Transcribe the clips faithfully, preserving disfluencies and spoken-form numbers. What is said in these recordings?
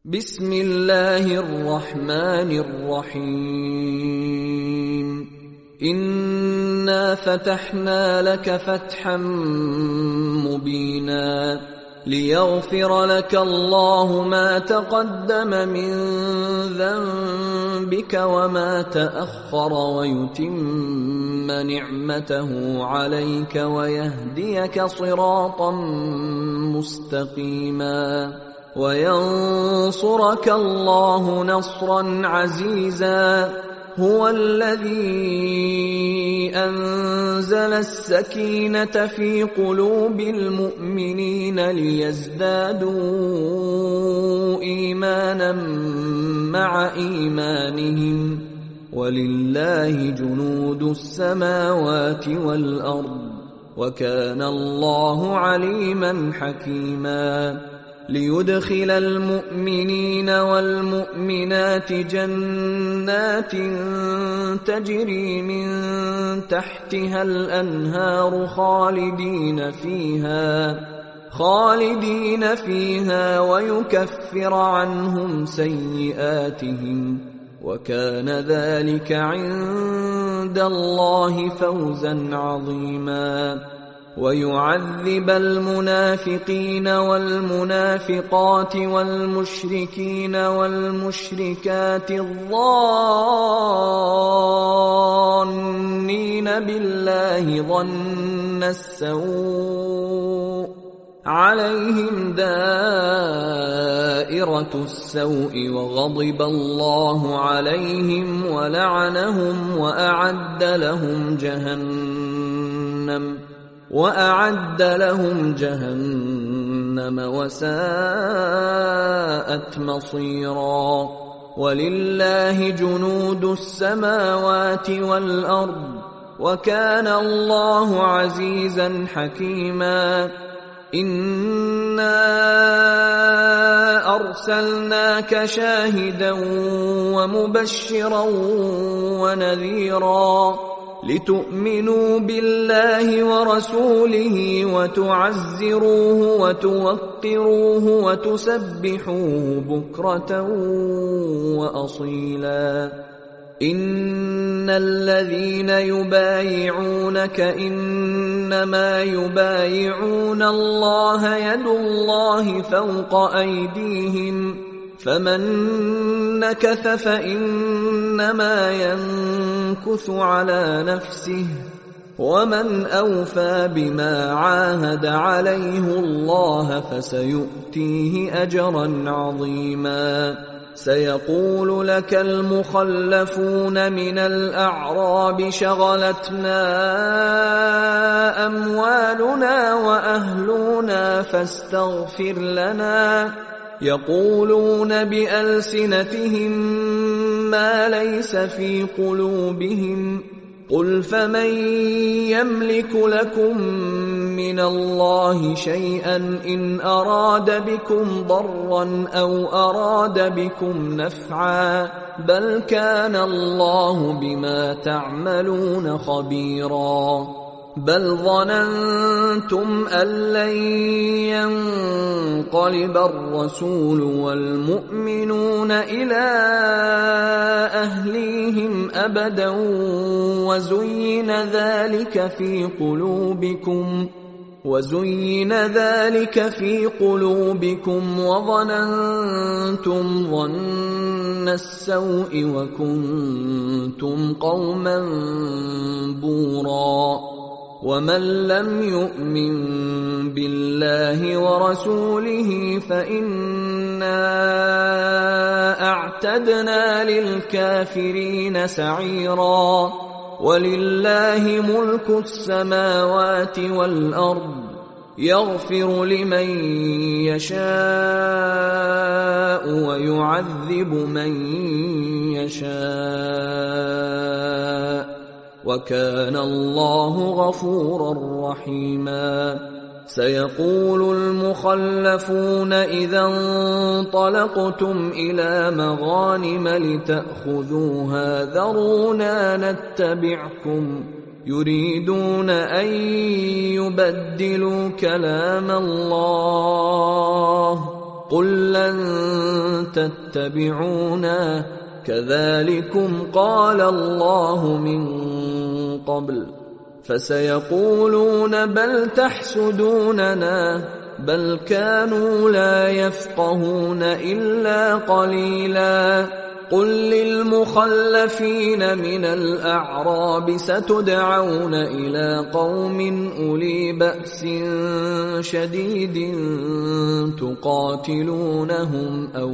بسم الله الرحمن الرحيم إنا فتحنا لك فتحا مبينا ليغفر لك الله ما تقدم من ذنبك وما تأخر ويتم نعمته عليك ويهديك صراطا مستقيما وينصرك الله نصرا عزيزا هو الذي أنزل السكينة في قلوب المؤمنين ليزدادوا إيمانا مع إيمانهم ولله جنود السماوات والأرض وكان الله عليما حكيما ليدخل المؤمنين والمؤمنات جنات تجري من تحتها الأنهار خالدين فيها خالدين فيها ويكفر عنهم سيئاتهم وكان ذلك عند الله فوزا عظيما ويعذب المنافقين والمنافقات والمشركين والمشركات الظانين بالله ظن السوء عليهم دائرة السوء وغضب الله عليهم ولعنهم وأعد لهم جهنم وأعد لهم جهنم وساءت مصيرا ولله جنود السماوات والأرض وكان الله عزيزا حكيما إنا أرسلناك شاهدا ومبشرا ونذيرا لتؤمنوا بالله ورسوله وتعزروه وتوقروه وتسبحوه بكرة وأصيلا إن الذين يبايعونك إنما يبايعون الله يد الله فوق أيديهم فمن نكث فإنما ينكث على نفسه ومن أوفى بما عاهد عليه الله فسيؤتيه أجرا عظيما سيقول لك المخلفون من الأعراب شغلتنا أموالنا وأهلنا فاستغفر لنا يقولون بألسنتهم ما ليس في قلوبهم قل فمن يملك لكم من الله شيئا إن أراد بكم ضرا أو أراد بكم نفعا بل كان الله بما تعملون خبيرا بل ظننتم أن لن ينقلب الرسول والمؤمنون إلى أهليهم أبدا وزين ذلك في قلوبكم وزين ذلك في قلوبكم وظننتم ظن السوء وكنتم قوما بورا ومن لم يؤمن بالله ورسوله فإنا أعتدنا للكافرين سعيرا ولله ملك السماوات والأرض يغفر لمن يشاء ويعذب من يشاء وكان الله غفورا رحيما سيقول المخلفون إذا انطلقتم إلى مغانم لتأخذوها ذرونا نتبعكم يريدون أن يبدلوا كلام الله قل لن تتبعونا كذلكم قال الله من قبل فسيقولون بل تحسدوننا بل كانوا لا يفقهون إلا قليلا قل للمخلفين من الأعراب ستدعون إلى قوم أولي بأس شديد تقاتلونهم أو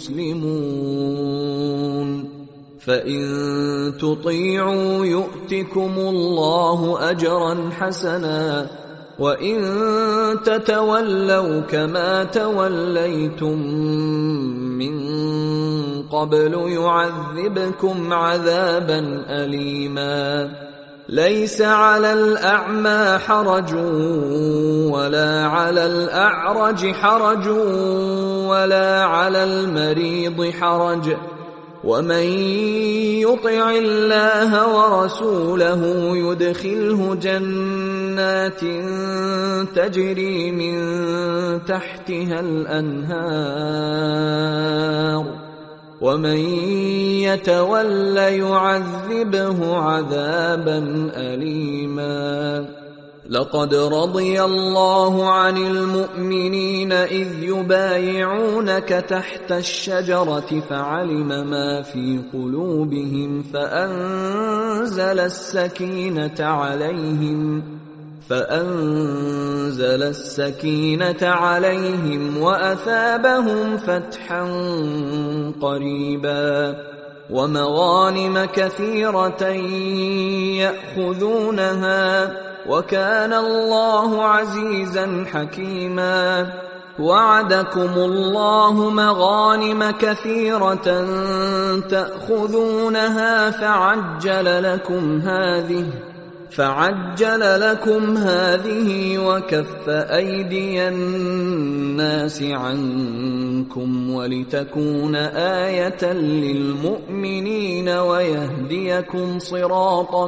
يسلمون فإن تطيعوا يؤتكم الله أجرا حسنا وإن تتولوا كما توليتم من قبل يعذبكم عذابا أليما ليس على الأعمى حرج ولا على الأعرج حرج ولا على المريض حرج ومن يطع الله ورسوله يدخله جنات تجري من تحتها الأنهار ومن يتول يعذبه عذابا أليما لقد رضي الله عن المؤمنين إذ يبايعونك تحت الشجرة فعلم ما في قلوبهم فأنزل السكينة عليهم فأنزل السكينة عليهم وأثابهم فتحا قريبا ومغانم كثيرة يأخذونها وكان الله عزيزا حكيما وعدكم الله مغانم كثيرة تأخذونها فعجل لكم هذه فعجل لكم هذه وكف أيدي الناس عنكم ولتكون آية للمؤمنين ويهديكم صراطا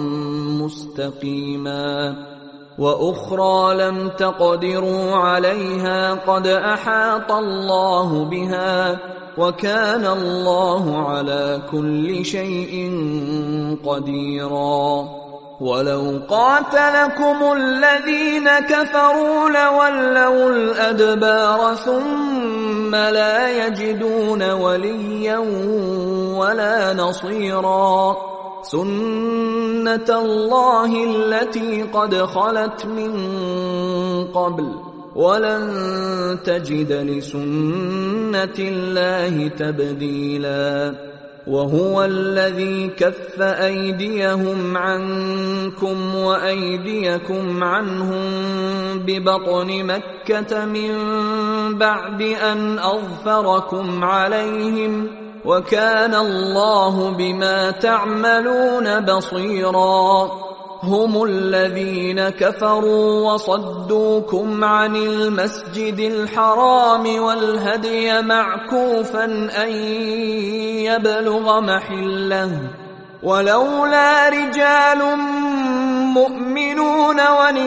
مستقيما وأخرى لم تقدروا عليها قد أحاط الله بها وكان الله على كل شيء قديرا ولو قاتلكم الذين كفروا لولوا الأدبار ثم لا يجدون وليا ولا نصيرا سنة الله التي قد خلت من قبل ولن تجد لسنة الله تبديلا وهو الذي كف أيديهم عنكم وأيديكم عنهم ببطن مكة من بعد أن أظفركم عليهم وكان الله بما تعملون بصيرا هم الذين كفروا وصدوكم عن المسجد الحرام والهدي معكوفا أن يبلغ محله ولولا رجال مؤمنون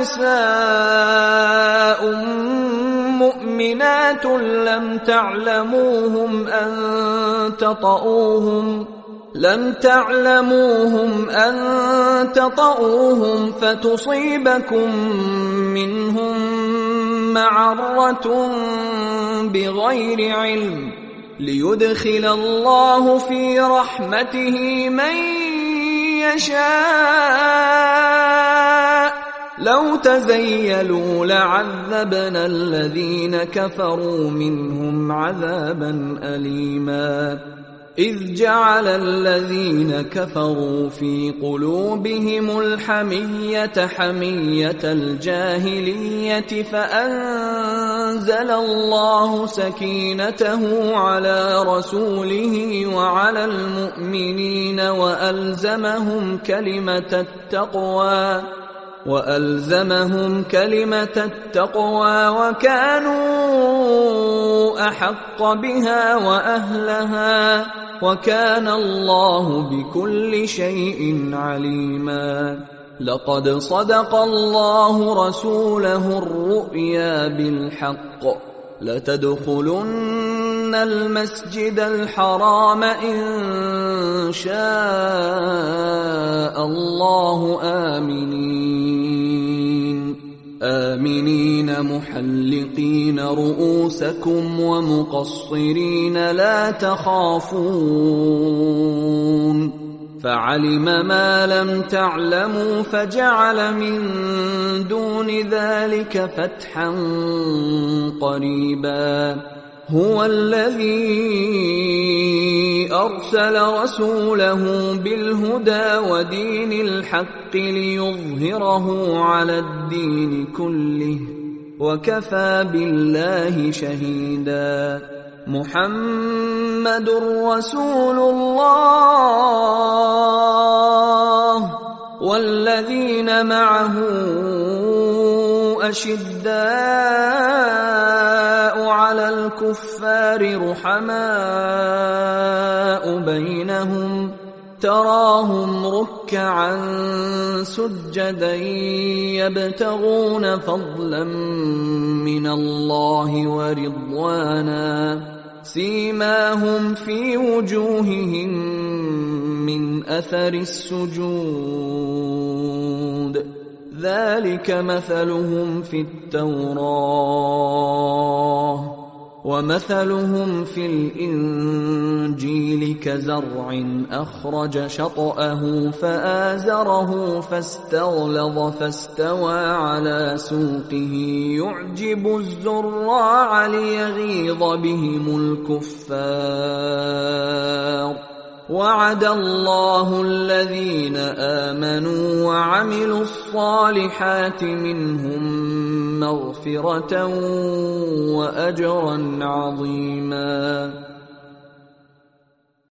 ونساء مؤمنات لم تعلموهم أن تطؤوهم لم تعلموهم أن تطؤوهم فتصيبكم منهم معرة بغير علم ليدخل الله في رحمته من يشاء لو تزيلوا لعذبنا الذين كفروا منهم عذابا أليما إذ جعل الذين كفروا في قلوبهم الحمية حمية الجاهلية فأنزل الله سكينته على رسوله وعلى المؤمنين وألزمهم كلمة التقوى وألزمهم كلمة التقوى وكانوا أحق بها وأهلها وكان الله بكل شيء عليما لقد صدق الله رسوله الرؤيا بالحق لتدخلن المسجد الحرام إن شاء الله آمنين آمنين محلقين رؤوسكم ومقصرين لا تخافون فعلم ما لم تعلموا فجعل من دون ذلك فتحا قريبا هو الذي أرسل رسوله بالهدى ودين الحق ليظهره على الدين كله وكفى بالله شهيدا محمد رسول الله والذين معه أشداء على الكفار رحماء بينهم تراهم ركعا سجدا يبتغون فضلا من الله ورضوانا سيماهم في وجوههم من أثر السجود ذلك مثلهم في التوراة ومثلهم في الإنجيل كزرع أخرج شطأه فآزره فاستغلظ فاستوى على سوقه يعجب الزراع ليغيظ بهم الكفار وعد الله الذين آمنوا وعملوا الصالحات منهم مغفرة وأجرا عظيما.